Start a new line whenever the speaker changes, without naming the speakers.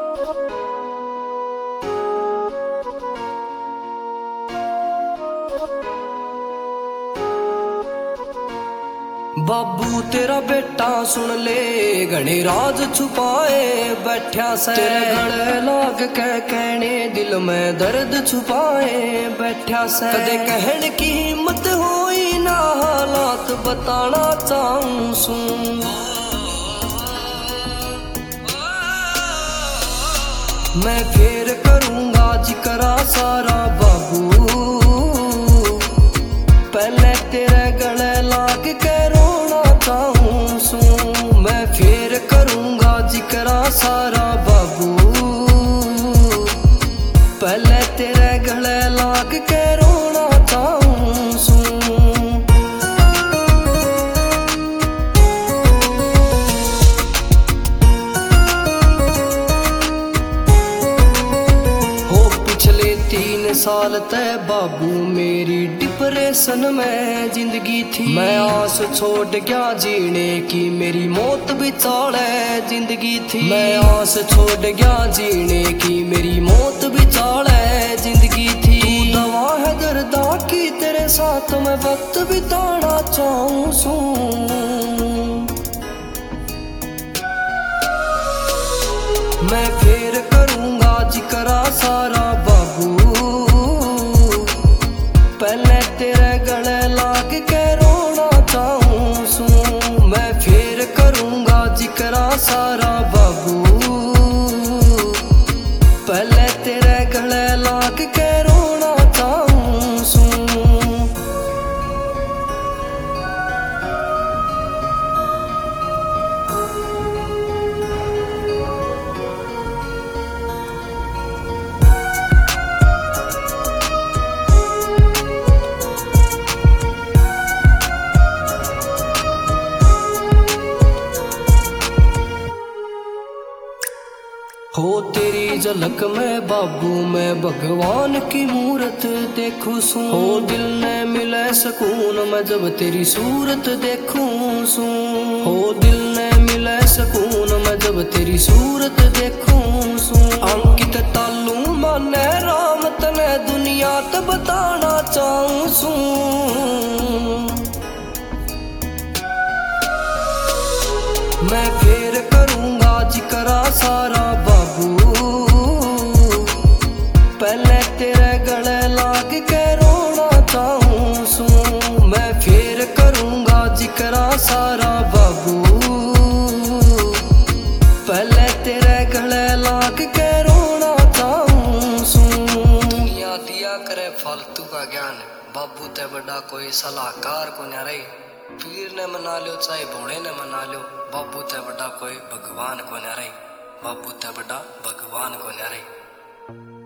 बाबू तेरा बेटा सुन ले घने राज छुपाए बैठा से, तेरे गले लाग के कहने दिल में दर्द छुपाए बैठा से। कदे कहने की हिम्मत होई ना हालात बताना चाहूं सू, मैं फिर करूंगा जिकरा सारा बाबू, पहले तेरे गले लाग के रोना चाहूं सू, मैं फिर करूंगा जिकरा सारा बाबू, पहले तेरे गले लाग के रोना चाहूं सू। साल तय बाबू मेरी डिप्रेशन में जिंदगी थी, मैं आस छोड़ गया जीने की मेरी मौत बिचाले जिंदगी थी, मैं आस छोड़ गया जीने की मेरी मौत बिचाले जिंदगी थी। तू दवा है दर्दा की तेरे साथ मैं वक्त बिताना चाहूं सू, मैं फिर करूंगा जिकरा सारा बाबू, पहले तेरे गले लाग के रोना चाहूं सू, मैं फिर करूंगा जिकरा सारा बाबू, पहले तेरे गले लाग के रोना चाहूं सू। हो तेरी झलक में बाबू मैं भगवान की मूरत देखूं सू, हो दिल ने मिले सुकून मैं जब तेरी सूरत देखूं सू, हो दिल ने मिले सुकून मैं जब तेरी सूरत देखूं सू। अंकित तालू माने राम तने दुनिया ते बताना चाहूं सू, मैं फिर करूंगा जिकरा सारा बाबू, पहले तेरे गले लाग के रोना चाहूं सू, मैं फिर करूंगा जिकरा सारा बाबू, पहले तेरे गले लाग के रोना चाहूं सू। दुनिया दिया करे फालतू का ज्ञान, बाबू ते बड़ा कोई सलाहकार को न रही, पीर ने मना लो चाहे भोड़े ने मना लो, बाबू ते बड़ा कोई भगवान को न रही, बाबू ते बड़ा भगवान को न रही।